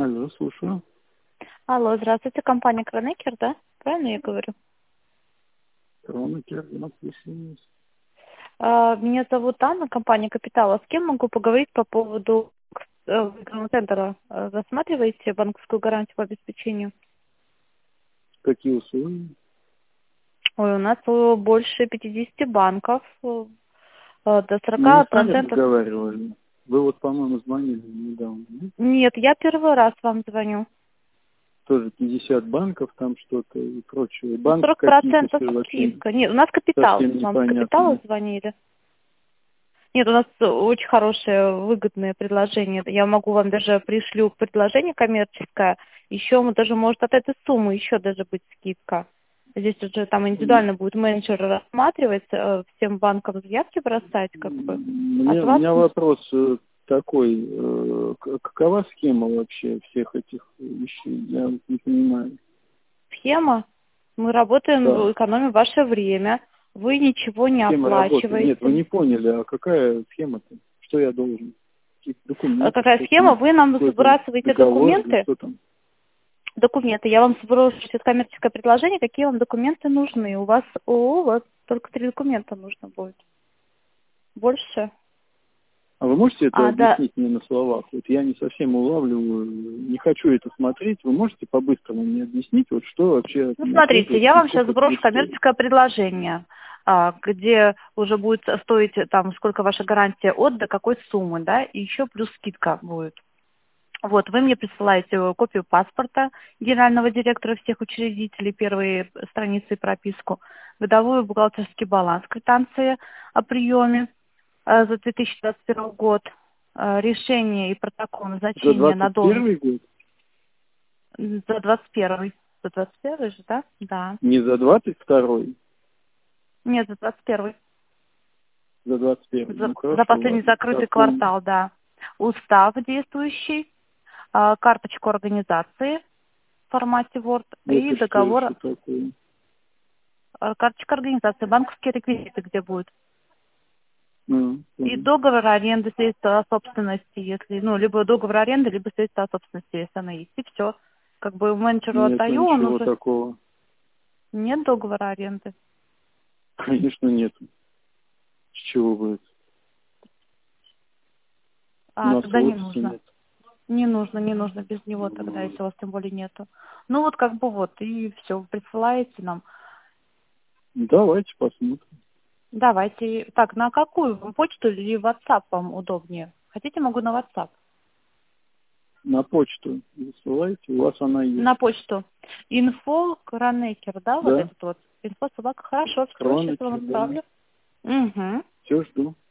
Алло, слушаю. Алло, здравствуйте, компания Кронекер, да? Правильно я говорю? Кронекер, я слушаю. Меня зовут Анна, компания Капитала. С кем могу поговорить по поводу центра? Рассматриваете банковскую гарантию по обеспечению? Какие условия? Ой, у нас больше 50 банков, до Мы не с вами 40%. разговаривали. Вы вот, по-моему, звонили недавно, да? Нет, я первый раз вам звоню. Тоже 50 банков, там что-то и прочее. Ну, Банки какие-то 40% все вообще скидка. Нет, у нас Капитал. совсем Вам с Капитала непонятные. звонили? Нет, у нас очень хорошее, выгодное предложение. Я могу вам даже пришлю предложение коммерческое. Еще даже может от этой суммы еще даже быть скидка. Здесь уже там индивидуально будет менеджер рассматривать, всем банкам заявки бросать, как бы. От У вас меня вопрос такой. Какова схема вообще всех этих вещей? Я вот не понимаю. схема. Мы работаем, Да. экономим ваше время. Вы ничего не Схема работы. Нет, вы оплачиваете. не поняли, а какая схема-то? Что я должен? Какие документы, Какая что схема? там? Вы нам Какой-то сбрасываете договор или документы. что там? Документы. Я вам сброшу сейчас коммерческое предложение, какие вам документы нужны. У вас только 3 документа нужно будет. Больше. А вы можете это Да. объяснить мне на словах? Вот я не совсем улавливаю, не хочу это смотреть. Вы можете по-быстрому мне объяснить, вот что вообще от Ну, меня смотрите, требуется я и вам сейчас сколько это сброшу будет стоить? коммерческое предложение, где уже будет стоить там, сколько ваша гарантия до какой суммы, да, и еще плюс скидка будет. Вот, вы мне присылаете копию паспорта генерального директора всех учредителей, первые страницы и прописку, годовой бухгалтерский баланс, квитанции о приеме за 2021 год, решение и протокол За назначения на должность 21 год? за 21. За 21 же, да? Да. Не за 22-й? Нет, за 21. За 21-й. За, Ну за хорошо, последний ладно. закрытый Так, понял. квартал, да. Устав действующий, карточку организации в формате Word и Это что договор. еще такое? Карточка организации, банковские реквизиты, где будет. И Понял. договор аренды, свидетельство о собственности, если, либо договор аренды, либо свидетельство о собственности, если она есть. И все. Как бы менеджеру Нету отдаю, он ничего уже... такого. Нет договора аренды. Конечно, нету. С чего бы это? У нас Тогда в не офисе нужно. нет. Не нужно без него тогда, если у вас тем более нету. Ну вот как бы вот, и все, присылаете нам. Давайте посмотрим. Давайте. Так, на какую вам почту или WhatsApp вам удобнее? Хотите, могу на WhatsApp. На почту высылайте, у вас она есть. На почту. Info Кронекер, да, вот Да, этот вот. Info собака. Хорошо, все, сейчас Кронекер, вам да. отправлю. Угу. Все, жду.